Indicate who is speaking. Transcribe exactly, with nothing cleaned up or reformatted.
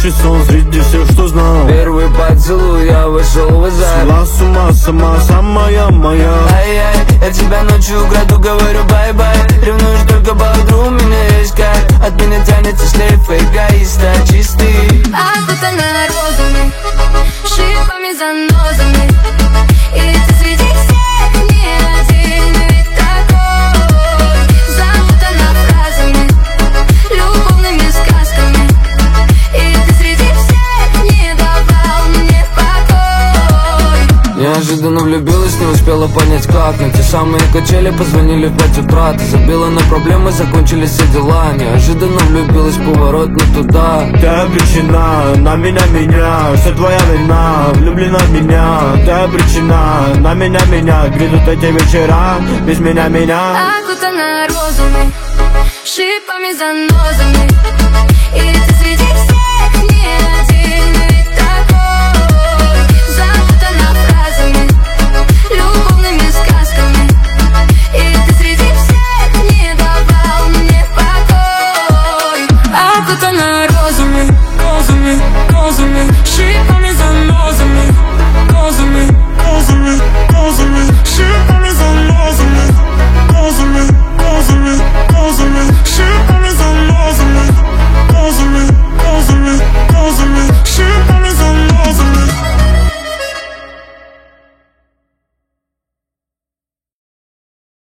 Speaker 1: Ярче сон среди всех, что знал.
Speaker 2: Первый поцелуй, я вышел в азарт.
Speaker 1: Сошла с ума сама, самая моя.
Speaker 2: Ай-яй, я тебя ночью украду, говорю бай-бай. Ревнуешь только по утру, у меня есть кайф. От меня тянется шлейф эгоиста чистый.
Speaker 3: Окутана розами, шипами, занозами. И ты среди всех не один ведь такой. Запутана фразами, любовными сказками. И ты среди всех не давал мне покой.
Speaker 2: Неожиданно влюбилась, не успела понять как. На те самые качели позвонили в пять утра. Ты забила на проблемы, закончились все дела. Неожиданно влюбилась, поворот не туда.
Speaker 1: Ты обречена на меня, меня. Все твоя вина, влюблена в меня. Ты обречена на меня, меня. Грядут эти вечера без меня, меня.
Speaker 3: Окутана розами, шипами, занозами. И ты среди всех